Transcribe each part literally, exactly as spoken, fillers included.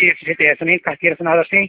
que F G T S, nem carteira assinada assim?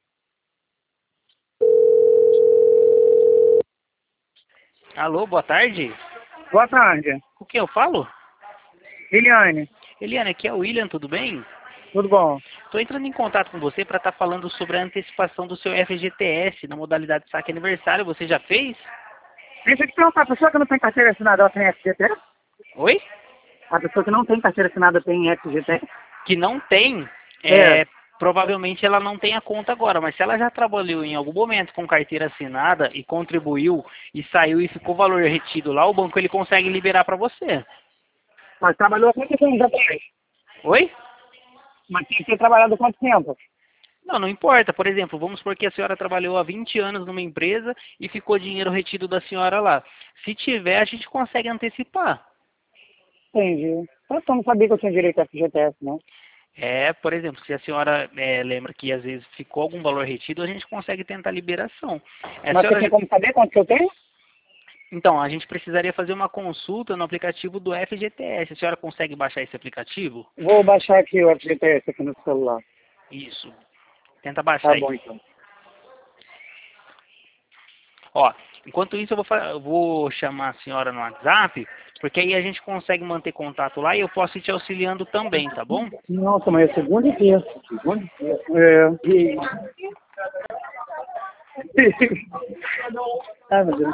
Alô, boa tarde. Boa tarde. O que eu falo? Liliane, Eliane, aqui é o William, tudo bem? tudo bom? Estou entrando em contato com você para estar falando sobre a antecipação do seu F G T S na modalidade saque aniversário. Você já fez? Deixa eu te perguntar, a pessoa que não tem carteira assinada, ela tem F G T S? Oi? A pessoa que não tem carteira assinada tem F G T S? Que não tem, É. é, provavelmente ela não tem a conta agora, mas se ela já trabalhou em algum momento com carteira assinada e contribuiu e saiu e ficou valor retido lá, o banco ele consegue liberar para você. Mas trabalhou há quanto tempo atrás? Oi? Mas tem que ter trabalhado há quanto tempo? Não, não importa. Por exemplo, vamos supor que a senhora trabalhou há vinte anos numa empresa e ficou dinheiro retido da senhora lá. Se tiver, a gente consegue antecipar. Entendi. Eu só não sabia que eu tinha direito a F G T S, não. É, por exemplo, se a senhora é, lembra que às vezes ficou algum valor retido, a gente consegue tentar liberação. É, a Mas você senhora tem já- como saber quanto que eu tenho? Então, a gente precisaria fazer uma consulta no aplicativo do F G T S. A senhora consegue baixar esse aplicativo? Vou baixar aqui o F G T S aqui no celular. Isso. Tenta baixar Tá aí. bom, então. Ó, enquanto isso eu vou, fa- eu vou chamar a senhora no WhatsApp, porque aí a gente consegue manter contato lá e eu posso ir te auxiliando também, tá bom? Nossa, mas é segunda e terça. Segunda e terça. É. E... Ah, meu Deus.